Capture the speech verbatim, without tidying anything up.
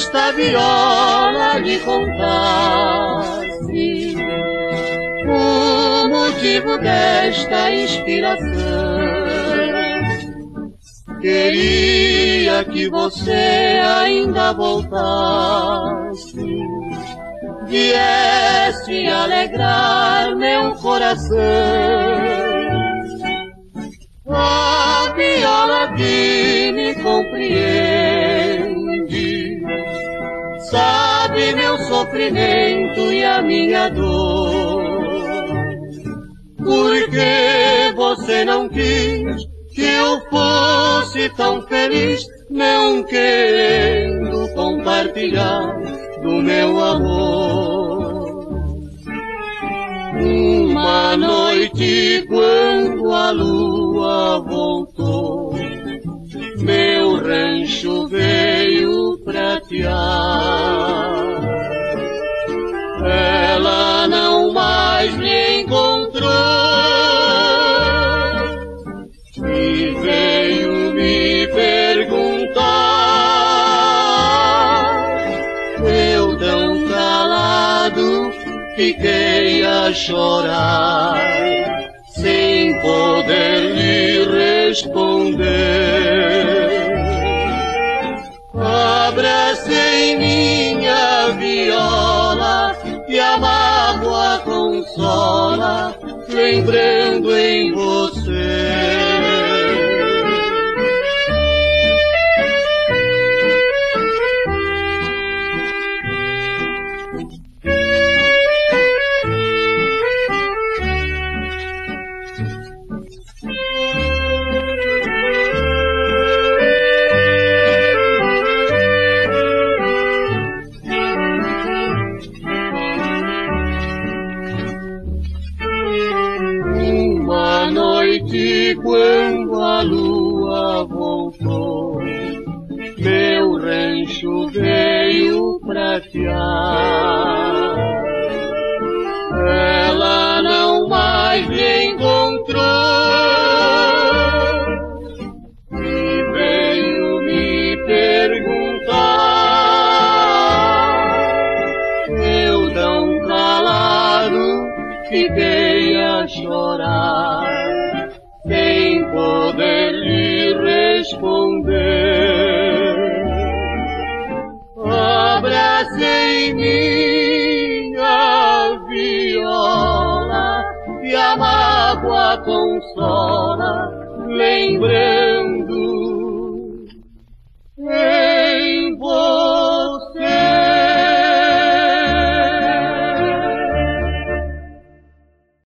esta viola lhe contasse o motivo desta inspiração. Queria que você ainda voltasse, viesse alegrar meu coração. A viola que me compreende, sabe meu sofrimento e a minha dor. Porque você não quis que eu fosse tão feliz, não querendo compartilhar do meu amor. Uma noite quando a lua voltou, meu rancho veio pratear. Ela não mais me encontrou e veio me perguntar. Eu tão calado fiquei a chorar, sem poder lhe responder. Abracei minha viola e a mágoa consola, lembrando em você. E quando a lua voltou, meu rancho veio pratear. Ela não mais me encontrou e veio me perguntar. Eu tão calado fiquei a chorar, sem poder lhe responder. Abracei minha viola e a mágoa consola, lembrei